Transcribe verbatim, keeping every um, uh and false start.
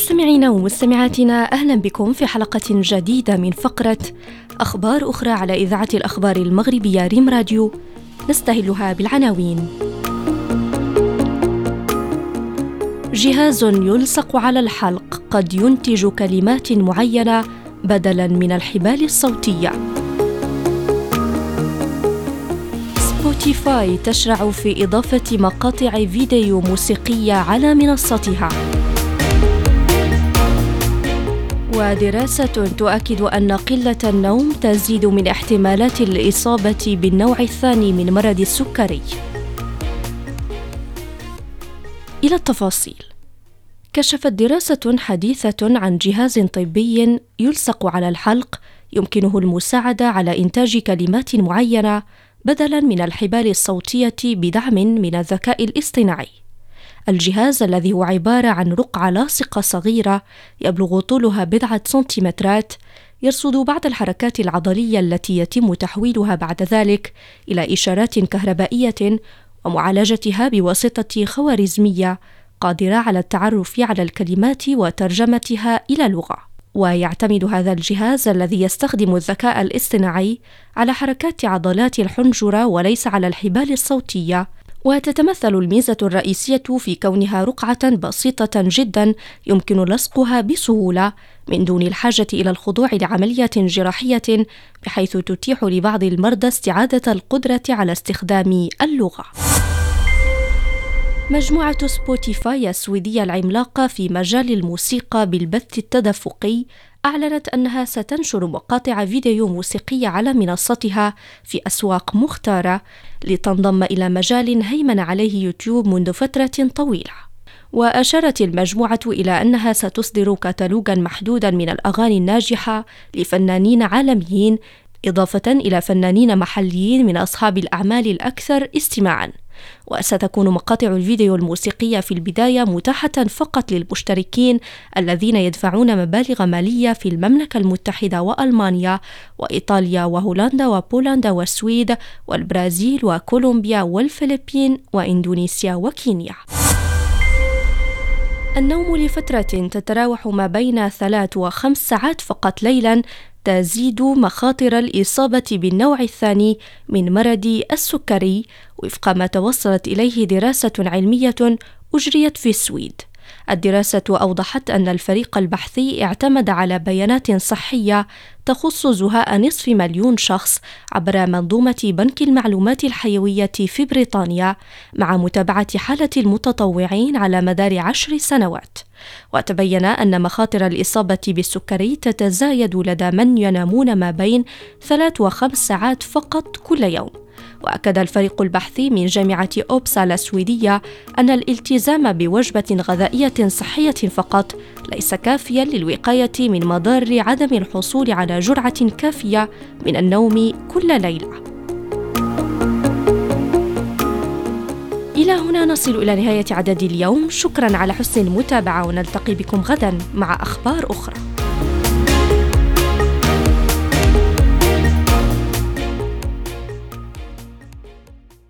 مستمعينا ومستمعاتنا، أهلا بكم في حلقة جديدة من فقرة أخبار أخرى على إذاعة الأخبار المغربية ريم راديو، نستهلها بالعناوين. جهاز يلصق على الحلق قد ينتج كلمات معينة بدلاً من الحبال الصوتية. سبوتيفاي تشرع في إضافة مقاطع فيديو موسيقية على منصتها. ودراسة تؤكد أن قلة النوم تزيد من احتمالات الإصابة بالنوع الثاني من مرض السكري. إلى التفاصيل. كشفت دراسة حديثة عن جهاز طبي يلصق على الحلق يمكنه المساعدة على إنتاج كلمات معينة بدلاً من الحبال الصوتية بدعم من الذكاء الاصطناعي. الجهاز الذي هو عبارة عن رقعة لاصقة صغيرة يبلغ طولها بضعة سنتيمترات يرصد بعض الحركات العضلية التي يتم تحويلها بعد ذلك إلى إشارات كهربائية ومعالجتها بواسطة خوارزمية قادرة على التعرف على الكلمات وترجمتها إلى لغة. ويعتمد هذا الجهاز الذي يستخدم الذكاء الاصطناعي على حركات عضلات الحنجرة وليس على الحبال الصوتية، وتتمثل الميزة الرئيسية في كونها رقعة بسيطة جدا يمكن لصقها بسهولة من دون الحاجة إلى الخضوع لعملية جراحية، بحيث تتيح لبعض المرضى استعادة القدرة على استخدام اللغة. مجموعة سبوتيفاي السويدية العملاقة في مجال الموسيقى بالبث التدفقي أعلنت أنها ستنشر مقاطع فيديو موسيقية على منصتها في أسواق مختارة لتنضم إلى مجال هيمن عليه يوتيوب منذ فترة طويلة. وأشارت المجموعة إلى أنها ستصدر كتالوجاً محدوداً من الأغاني الناجحة لفنانين عالميين، إضافة إلى فنانين محليين من أصحاب الأعمال الأكثر استماعاً. وستكون مقاطع الفيديو الموسيقية في البداية متاحة فقط للمشتركين الذين يدفعون مبالغ مالية في المملكة المتحدة وألمانيا وإيطاليا وهولندا وبولندا والسويد والبرازيل وكولومبيا والفلبين وإندونيسيا وكينيا. النوم لفترة تتراوح ما بين ثلاث وخمس ساعات فقط ليلاً تزيد مخاطر الإصابة بالنوع الثاني من مرض السكري، وفق ما توصلت إليه دراسة علمية أجريت في السويد. الدراسة أوضحت أن الفريق البحثي اعتمد على بيانات صحية تخص زهاء نصف مليون شخص عبر منظومة بنك المعلومات الحيوية في بريطانيا، مع متابعة حالة المتطوعين على مدار عشر سنوات. وتبين أن مخاطر الإصابة بالسكري تتزايد لدى من ينامون ما بين ثلاث وخمس ساعات فقط كل يوم. وأكد الفريق البحثي من جامعة أوبسالا السويدية أن الالتزام بوجبة غذائية صحية فقط ليس كافيا للوقاية من مضار عدم الحصول على جرعة كافية من النوم كل ليلة. إلى هنا نصل إلى نهاية عدد اليوم. شكرا على حسن المتابعة، ونلتقي بكم غدا مع أخبار أخرى.